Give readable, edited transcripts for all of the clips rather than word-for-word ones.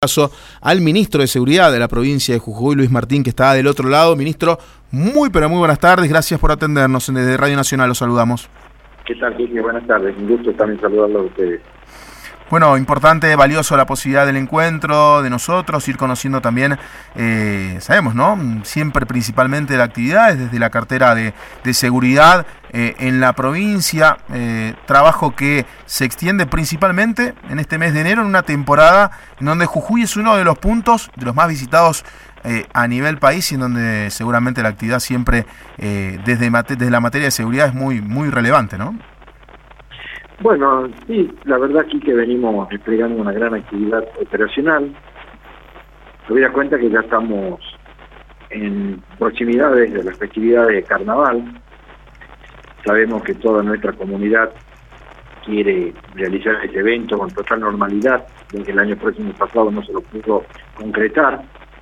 Paso al ministro de Seguridad de la provincia de Jujuy, Luis Martín, que está del otro lado. Ministro, muy buenas tardes, gracias por atendernos. Desde Radio Nacional los saludamos. ¿Qué tal, Quique? Buenas tardes, un gusto también saludarlos a ustedes. Bueno, importante, valioso la posibilidad del encuentro de nosotros, ir conociendo también, sabemos, ¿no? Siempre principalmente de actividades desde la cartera de seguridad en la provincia, trabajo que se extiende principalmente en este mes de enero, en una temporada en donde Jujuy es uno de los puntos, de los más visitados a nivel país, y en donde seguramente la actividad siempre desde la materia de seguridad es muy relevante, ¿no? Bueno, sí, la verdad aquí que venimos desplegando una gran actividad operacional. Se voy a cuenta que ya estamos en proximidades de las festividades de carnaval. Sabemos que toda nuestra comunidad quiere realizar este evento con total normalidad, ya que el año próximo pasado no se lo pudo concretar.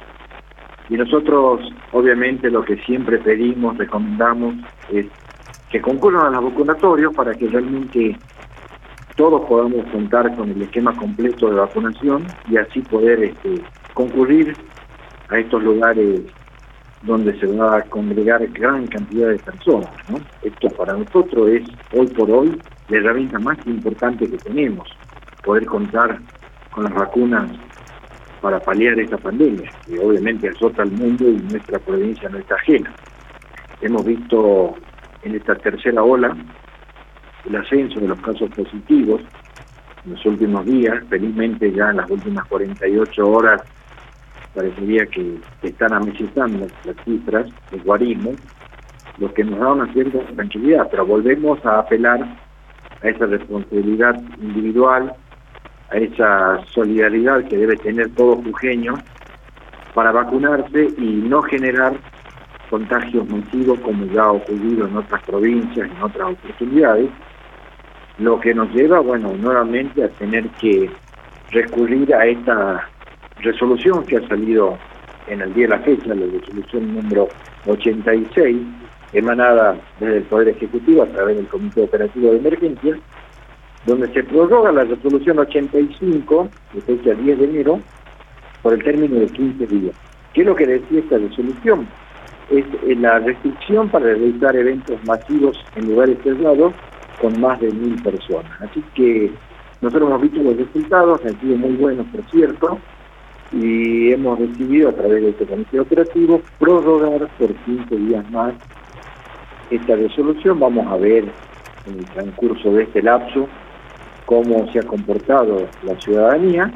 Y nosotros, obviamente, lo que siempre pedimos, recomendamos, es que concurran a los vacunatorios para que realmente todos podamos contar con el esquema completo de vacunación y así poder concurrir a estos lugares donde se va a congregar gran cantidad de personas, ¿no? Esto para nosotros es, hoy por hoy, la herramienta más importante que tenemos, poder contar con las vacunas para paliar esta pandemia, que obviamente azota al mundo y nuestra provincia no está ajena. Hemos visto en esta tercera ola el ascenso de los casos positivos en los últimos días. Felizmente ya en las últimas 48 horas parecería que están amesitando las cifras de guarismo, lo que nos da una cierta tranquilidad, pero volvemos a apelar a esa responsabilidad individual, a esa solidaridad que debe tener todo jujeño para vacunarse y no generar contagios masivos como ya ha ocurrido en otras provincias, en otras oportunidades, lo que nos lleva, nuevamente a tener que recurrir a esta resolución que ha salido en el día de la fecha, la resolución número 86, emanada desde el Poder Ejecutivo a través del Comité Operativo de Emergencia, donde se prorroga la resolución 85, de fecha 10 de enero, por el término de 15 días. ¿Qué es lo que decía esta resolución? Es la restricción para realizar eventos masivos en lugares cerrados con más de 1.000 personas. Así que nosotros hemos visto los resultados, han sido muy buenos, por cierto, y hemos decidido a través de este comité operativo prorrogar por 15 días más esta resolución. Vamos a ver en el transcurso de este lapso cómo se ha comportado la ciudadanía,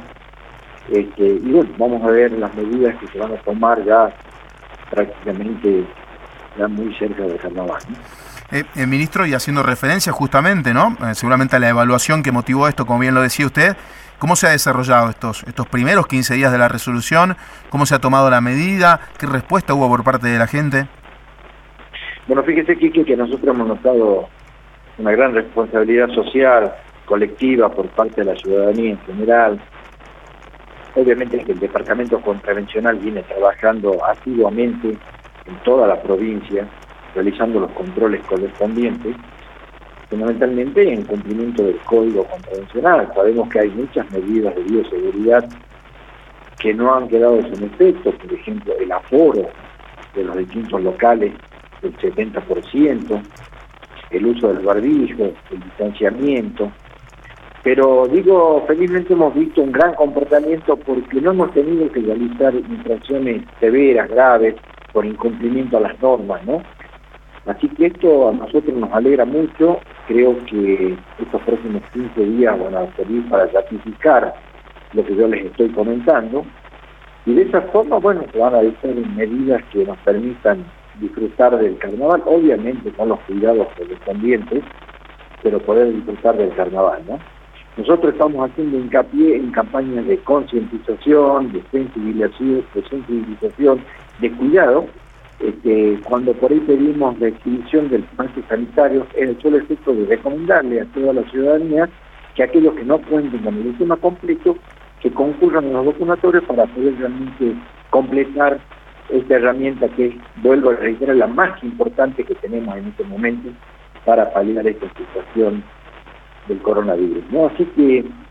y vamos a ver las medidas que se van a tomar ya prácticamente ya muy cerca del carnaval, ¿no? Ministro, y haciendo referencia justamente, ¿no? Seguramente a la evaluación que motivó esto, como bien lo decía usted, ¿cómo se ha desarrollado estos primeros 15 días de la resolución? ¿Cómo se ha tomado la medida? ¿Qué respuesta hubo por parte de la gente? Bueno, fíjese, Quique, que nosotros hemos notado una gran responsabilidad social, colectiva, por parte de la ciudadanía en general. Obviamente que el Departamento Contravencional viene trabajando asiduamente en toda la provincia, realizando los controles correspondientes, fundamentalmente en cumplimiento del Código Contravencional. Sabemos que hay muchas medidas de bioseguridad que no han quedado sin efecto, por ejemplo, el aforo de los distintos locales del 70%, el uso del barbijo, el distanciamiento. Pero felizmente hemos visto un gran comportamiento porque no hemos tenido que realizar infracciones severas, graves, por incumplimiento a las normas, ¿no? Así que esto a nosotros nos alegra mucho. Creo que estos próximos 15 días van a servir para ratificar lo que yo les estoy comentando. Y de esa forma, se van a hacer medidas que nos permitan disfrutar del carnaval, obviamente con los cuidados correspondientes, pero poder disfrutar del carnaval, ¿no? Nosotros estamos haciendo hincapié en campañas de concientización, de sensibilización, de cuidado. Cuando por ahí pedimos la exhibición del pase sanitario, es el solo efecto de recomendarle a toda la ciudadanía que aquellos que no cuenten con el esquema completo, que concurran a los vacunatorios para poder realmente completar esta herramienta que, vuelvo a reiterar, la más importante que tenemos en este momento para paliar esta situación del coronavirus, ¿no? Así que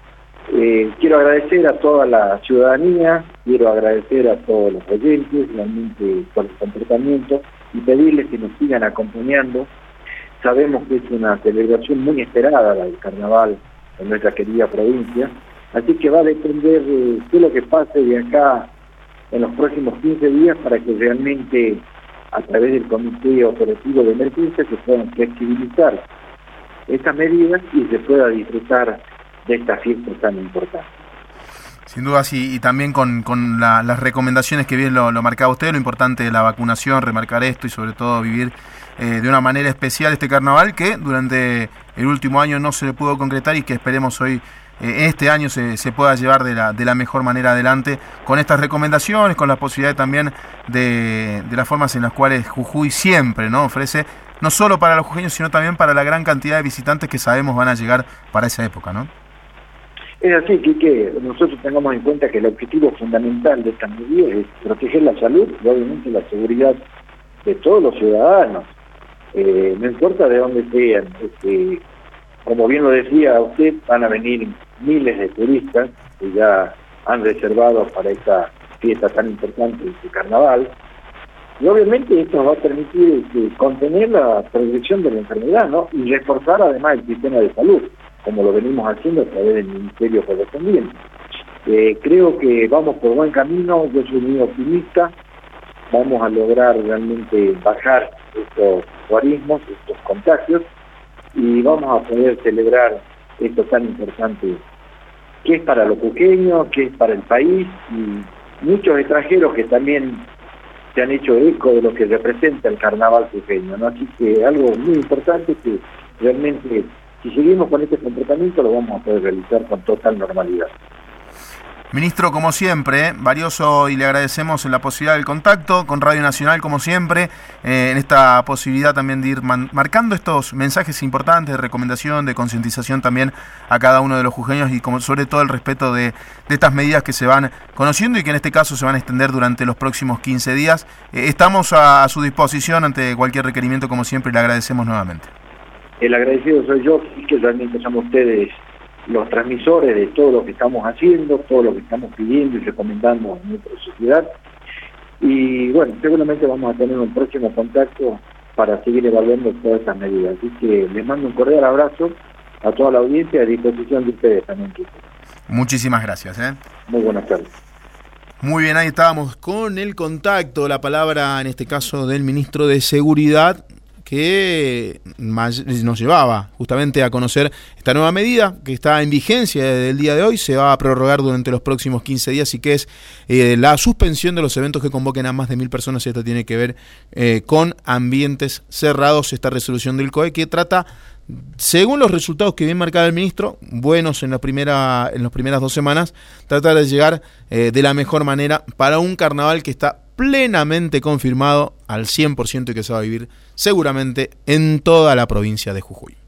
Quiero agradecer a toda la ciudadanía, quiero agradecer a todos los oyentes realmente por el comportamiento y pedirles que nos sigan acompañando. Sabemos que es una celebración muy esperada la del carnaval en nuestra querida provincia, así que va a depender de qué es lo que pase de acá en los próximos 15 días para que realmente a través del Comité Operativo de Emergencia se puedan flexibilizar estas medidas y se pueda disfrutar de esta fiesta tan importante. Sin duda, sí, y también con las recomendaciones que bien lo marcaba usted, lo importante de la vacunación, remarcar esto y sobre todo vivir de una manera especial este carnaval que durante el último año no se le pudo concretar y que esperemos hoy, este año, se pueda llevar de la mejor manera adelante con estas recomendaciones, con la posibilidad también de las formas en las cuales Jujuy siempre, ¿no?, ofrece, no solo para los jujeños, sino también para la gran cantidad de visitantes que sabemos van a llegar para esa época, ¿no? Es así que nosotros tengamos en cuenta que el objetivo fundamental de estas medidas es proteger la salud y obviamente la seguridad de todos los ciudadanos, no importa de dónde sean. Como bien lo decía usted, van a venir miles de turistas que ya han reservado para esta fiesta tan importante de carnaval, y obviamente esto va a permitir contener la progresión de la enfermedad, ¿no?, y reforzar además el sistema de salud, como lo venimos haciendo a través del Ministerio correspondiente. Creo que vamos por buen camino, yo soy muy optimista, vamos a lograr realmente bajar estos guarismos, estos contagios, y vamos a poder celebrar esto tan importante que es para los jujeños, que es para el país, y muchos extranjeros que también se han hecho eco de lo que representa el carnaval jujeño, ¿no? Así que algo muy importante que realmente, si seguimos con este comportamiento, lo vamos a poder realizar con total normalidad. Ministro, como siempre, valioso, y le agradecemos la posibilidad del contacto con Radio Nacional, como siempre, en esta posibilidad también de ir marcando estos mensajes importantes de recomendación, de concientización también a cada uno de los jujeños y como sobre todo el respeto de estas medidas que se van conociendo y que en este caso se van a extender durante los próximos 15 días. Estamos a su disposición ante cualquier requerimiento, como siempre, y le agradecemos nuevamente. El agradecido soy yo, y que realmente somos ustedes los transmisores de todo lo que estamos haciendo, todo lo que estamos pidiendo y recomendando a nuestra sociedad. Y bueno, seguramente vamos a tener un próximo contacto para seguir evaluando todas estas medidas. Así que les mando un cordial abrazo a toda la audiencia, a disposición de ustedes también. Muchísimas gracias. Muy buenas tardes. Muy bien, ahí estábamos con el contacto, la palabra en este caso del ministro de Seguridad, que nos llevaba justamente a conocer esta nueva medida que está en vigencia desde el día de hoy, se va a prorrogar durante los próximos 15 días y que es la suspensión de los eventos que convoquen a más de 1.000 personas. Esto tiene que ver con ambientes cerrados, esta resolución del COE que trata, según los resultados que bien marcaba el ministro, buenos en las primeras 2 semanas, tratar de llegar de la mejor manera para un carnaval que está plenamente confirmado al 100% y que se va a vivir seguramente en toda la provincia de Jujuy.